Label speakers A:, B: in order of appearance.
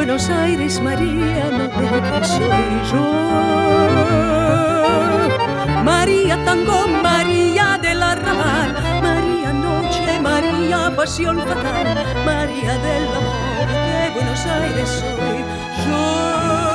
A: Buenos Aires, María, no ve que soy yo. María tango, María del arrabal, María noche, María pasión fatal, María del amor, de Buenos Aires soy yo.